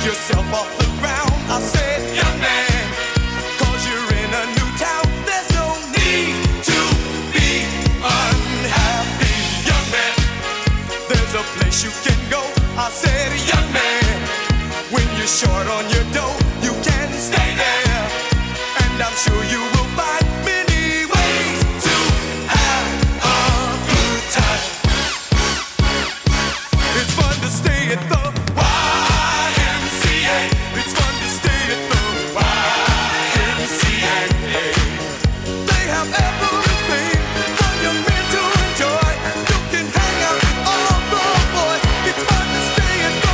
yourself off the ground. I said, young man, 'cause you're in a new town. There's no need to be unhappy, young man. There's a place you can go. I said, young man, when you're short on your dough, you can stay there, and I'm sure you will find many ways to have a good time. It's fun to stay at the YMCA. It's fun to stay at the YMCA. They have everything for young men to enjoy. You can hang out with all the boys. It's fun to stay at the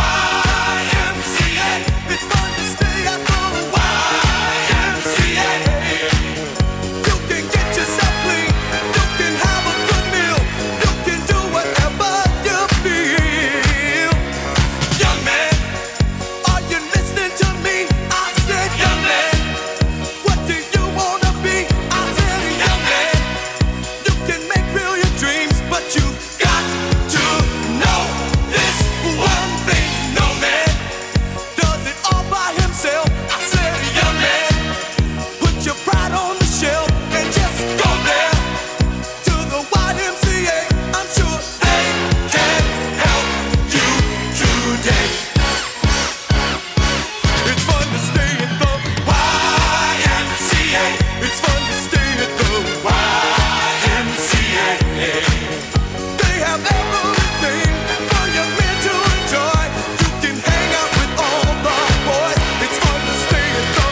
YMCA. It's fun to stay at the YMCA. You can get yourself clean. You can have a good meal. You can do whatever you feel. Young man, are you listening to me? I said, young man, what do you wanna be? I said, young man, you can make real your dreams, but you got to know this one thing. No man does it all by himself. I said, young man, put your pride on the shelf and just go there to the YMCA. I'm sure they can help you today. It's fun to stay at the YMCA. It's fun to stay at the YMCA. They have everything for young men to enjoy. You can hang out with all the boys. It's fun to stay at the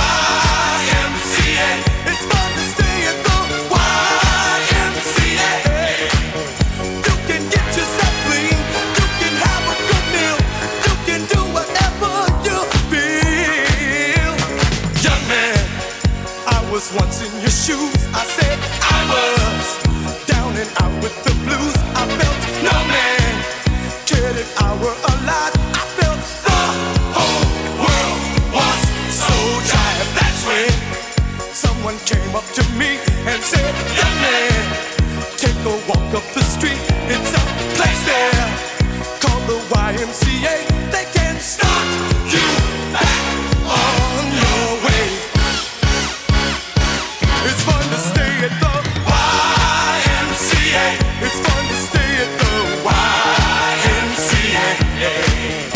YMCA. It's fun to stay at the YMCA. You can get yourself clean. You can have a good meal. You can do whatever you feel. Young man, I was once in your shoes. I said I was down and out with the blues. I felt no man cared if I were alive. I felt the whole world was so tired. That's when someone came up to me and said, young man, take a walk up the street. It's a place there called the YMCA. They can start you back on your way. It's fun to stay at the YMCA. It's fun to stay at the YMCA.